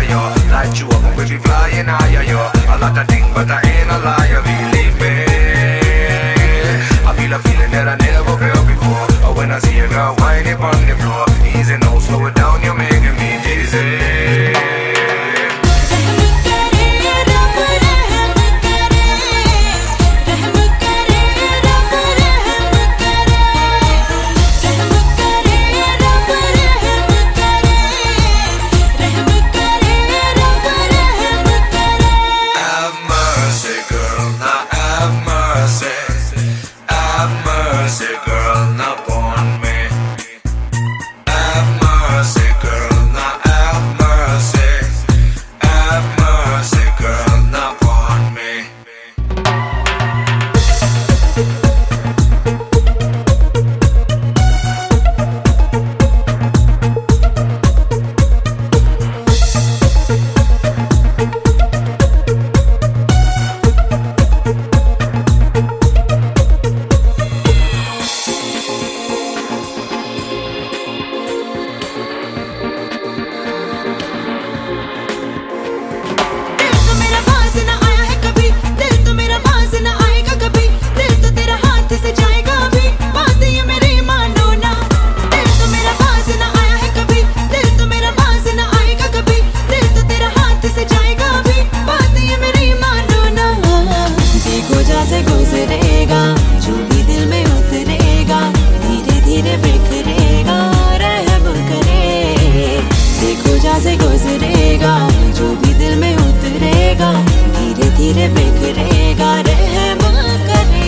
yo. Light you up and we be flying higher, yo. A lot of things, but I ain't a liar, believe me. I feel a feeling that I never felt before. Or when I see a girl whining on the floor. Easy now, slow it down, you're making me dizzy. Girl, not on me. Have mercy, girl, not have mercy. Have mercy, girl, not on me. गुजरेगा जो भी दिल में उतरेगा धीरे धीरे बिखरेगा रहम करे देखो जैसे गुजरेगा जो भी दिल में उतरेगा धीरे धीरे बिखरेगा रहम करे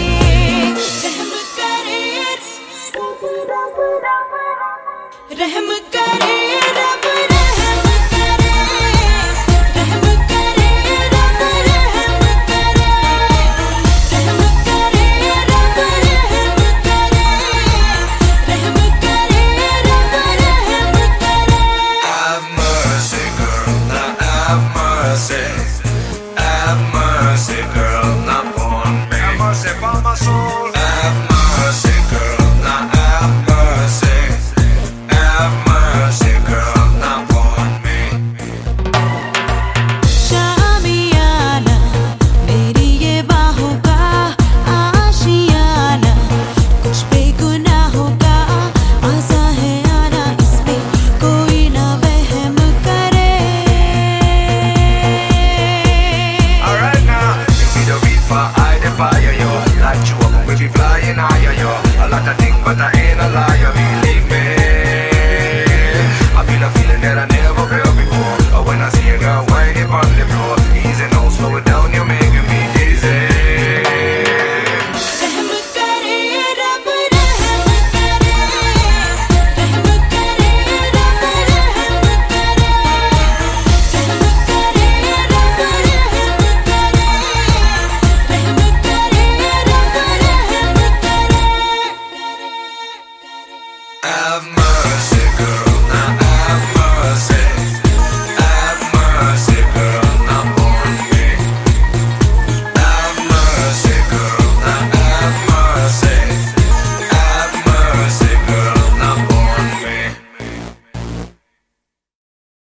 रहम करे रब रहम करे रहम करे रब रहम करे रहम करे रब रहम करे रहम करे रब रहम करे Have mercy, girl, now have mercy.